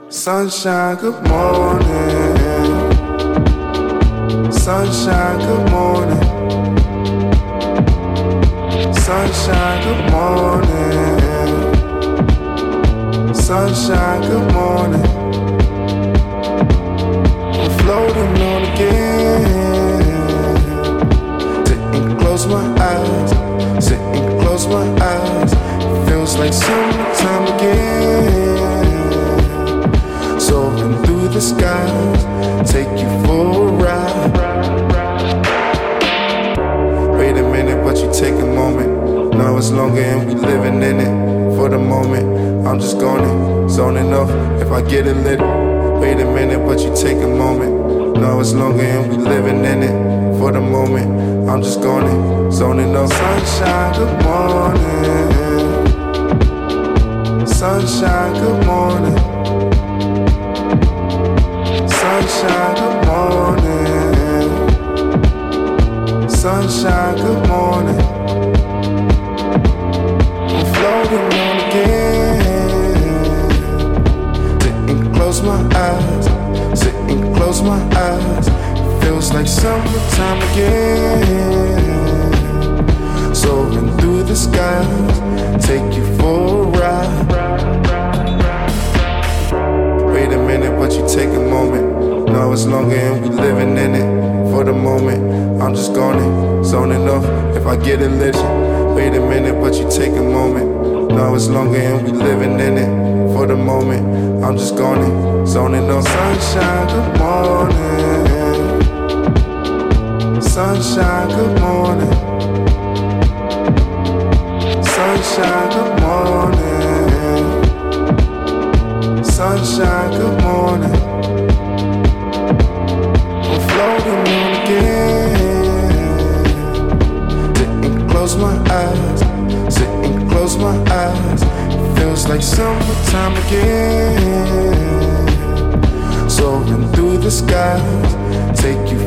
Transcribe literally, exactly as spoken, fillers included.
Sunshine, good morning. Sunshine, good morning. Sunshine, good morning. Sunshine, good morning. I'm floating on again. Sitting close my eyes, sitting close my eyes. Feels like summertime again. Soaring through the skies, take you for a ride. Wait a minute, but you take a moment. Now it's longer and we living in it. For the moment, I'm just gonna zoning off if I get it lit. Wait a minute, but you take a moment. Now it's longer and we living in it. For the moment, I'm just gonna zoning off. Sunshine, good morning. Sunshine, good morning. Sunshine, good morning. Sunshine, good morning. I'm floating on again. Sitting close my eyes, sitting close my eyes. Feels like summertime again. Soaring through the skies, take you for a ride. Wait a minute, but you take a moment. Now it's longer and we living in it. For the moment, I'm just gonna zoning off if I get it lit. Wait a minute, but you take a moment. Now it's longer and we living in it. For the moment, I'm just gonna zoning off. Sunshine, good morning. Sunshine, good morning. Sunshine, good morning. Sunshine, good morning. I'm floating on again. Sitting close my eyes, sitting close my eyes. Feels like summertime again. Soaring through the skies, take you